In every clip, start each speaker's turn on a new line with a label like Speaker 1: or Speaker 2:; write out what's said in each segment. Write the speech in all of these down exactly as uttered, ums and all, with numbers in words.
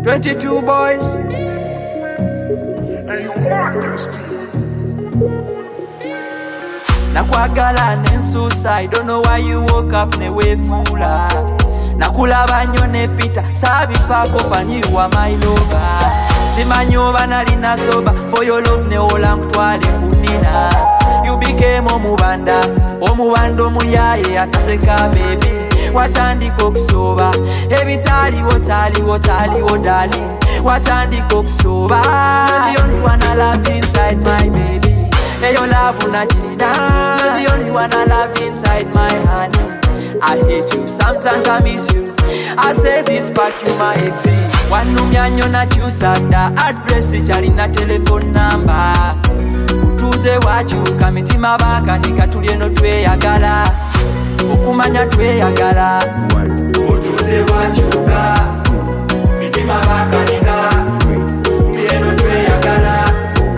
Speaker 1: twenty-two boys.
Speaker 2: Hey, you modesty.
Speaker 1: Nakwagala nensusa, I don't know why you woke up newe fula. Nakulaba nnyo ne pita, sabifaako fanyiwa my lover. Simanyoba nalina soba, for your love ne ola nkutwale kudina. You became omubanda, omubanda omuyaye ataseka baby. Watandika okusoba, ebitaliwo taliwo taliwo darling. Watandika okusoba, the only one I love inside my baby. Hey, your love unajirina, the only one I love inside my honey. I hate you, sometimes I miss you. I say this fuck you my ex. Wanumyanyo na chusanda, address chalina telephone number. Utuze wachuka, mitima baka nikatulie no tweyagala. Okumanya tweyagala. Utuze wachuka, mitima baka nikatulie no tweyagala.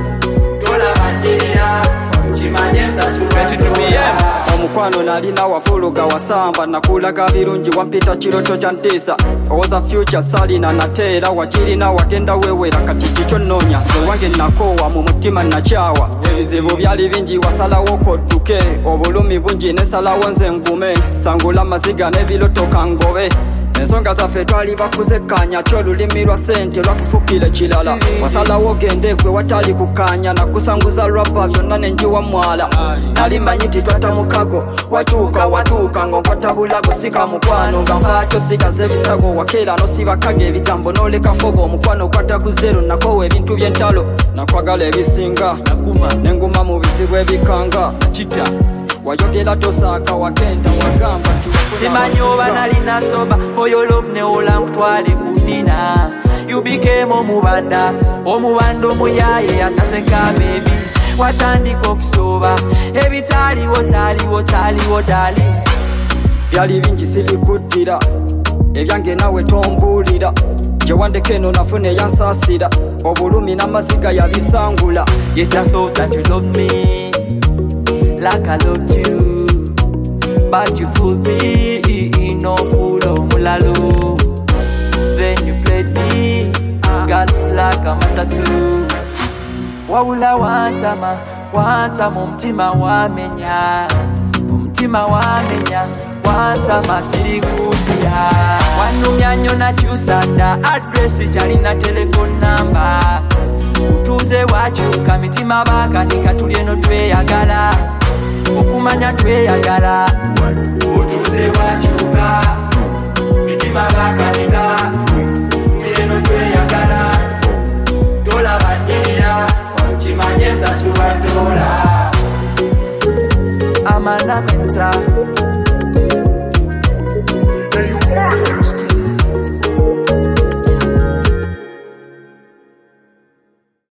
Speaker 1: Tola banjira, chimanyesa suweti tumiyema.
Speaker 3: Omukwano nalina wafuluga wasamba nakulaga birungi wampita kiroto kya ntiisa owoza future salina nateera wakirina wagenda wewera kati kikyo nnonya nze wange nakoowa mu mutima nakyawa ebizibu byali bingi wasalawo kodduke obulumi bungi nesalawo nze ngume sangula maziga n'ebirotoka ngobe ensonga zaffe twali bakuzekkanya ky'olulimi lwa ssente lwakufukire kirala wasalawo gende gwe watali kukanya nakusanguza rapa byonna nenjiwa mwala nali manyi titwata mukago wakyuka watuuka ng'onkwata bulago sika mukwano nga nfaakyo sigaza ebisago wakeera n'osibakaga ebigambo n'oleka fogo omukwano okwata ku zero nakoowa ebintu by'entalo nakwagala ebisinga n'enguma mu bizibu ebikanga wayogera tosaaka wagenda wagamba
Speaker 1: simanyoba nalina soba for your love ne ola nkutwale kudina. You became omubanda omubanda omuyaye ataseka baby. Watandika okusoba ebitaliwo taliwo taliwo darling.
Speaker 3: byali bingi sirikuddira ebyange nawe tombuulira gyewandeka eno nafuna eyansaasira obulumi n'amaziga yabisangula.
Speaker 1: Yet I thought that you loved me like I loved you, but you fooled me, no fool omulalo. Then you played me, got like a matatu. Wawula wantama, wantama omutima wamenya, omutima wamenya, wantama sirikudya. Wanumya nnyo nakyusanda, address kyalina telephone number. Utuze wakyuka, mitima bakanika tulye no tweyagala. Okumanya tweyagala. Utuze wakyuka, mitima bakanika tulye no tweyagala. Dola banjira, chimanyesa suwa dola. Amana menta.
Speaker 2: Hey, you modesty.